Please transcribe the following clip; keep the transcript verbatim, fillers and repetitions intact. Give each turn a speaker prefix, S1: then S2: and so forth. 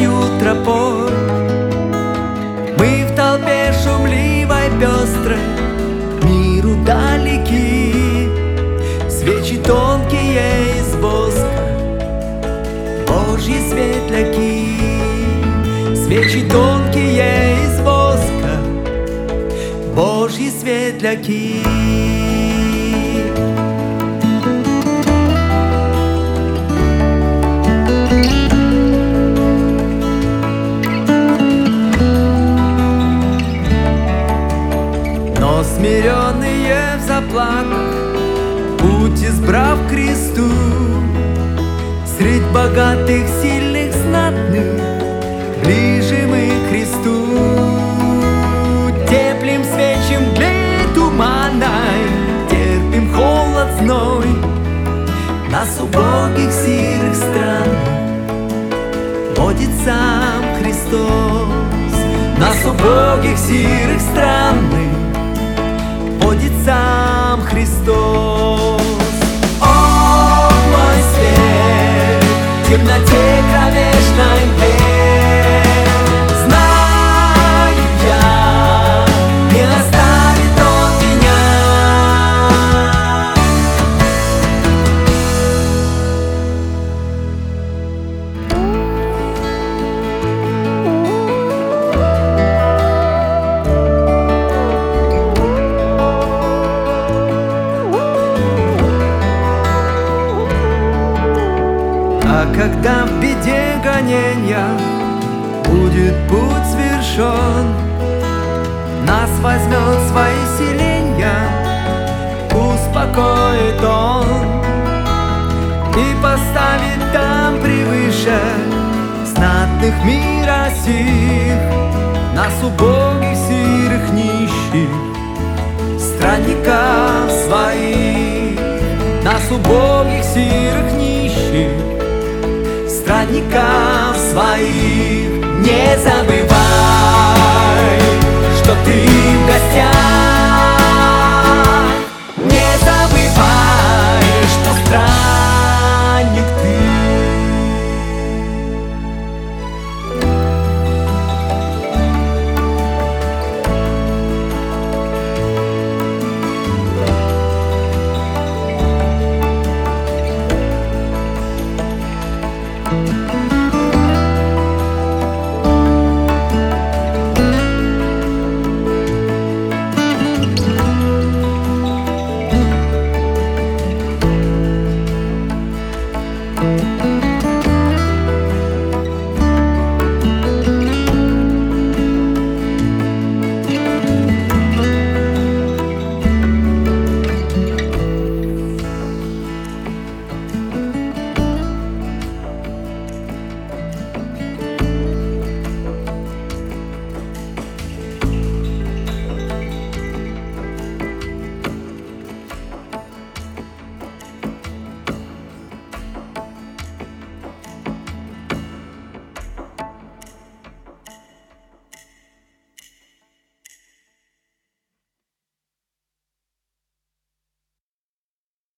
S1: свою тропой. Мы в толпе шумливой, пестрой, миру далеки. Свечи тонкие из воска, Божьи светляки. Свечи тонкие из воска, Божьи светляки. Но смиренные в заплатах, путь избрав к кресту, средь богатых, сильных, знатных, ближе мы к Христу. Теплим свечи мгле туманной, терпим холод зной. Нас убогих сирых стран водит сам Христос. Нас убогих сирых странных водит сам Христос. О, мой свет, в темноте кромешной мгле, знаю я, не оставит Он меня. А когда в беде гоненья будет путь свершен, нас возьмет в свои селенья, успокоит Он и поставит там превыше знатных мира сих. Нас убогих, сирых, нищих, странников своих. Нас убогих, сирых, нищих, странников своих. Не забывай, что ты в гостях.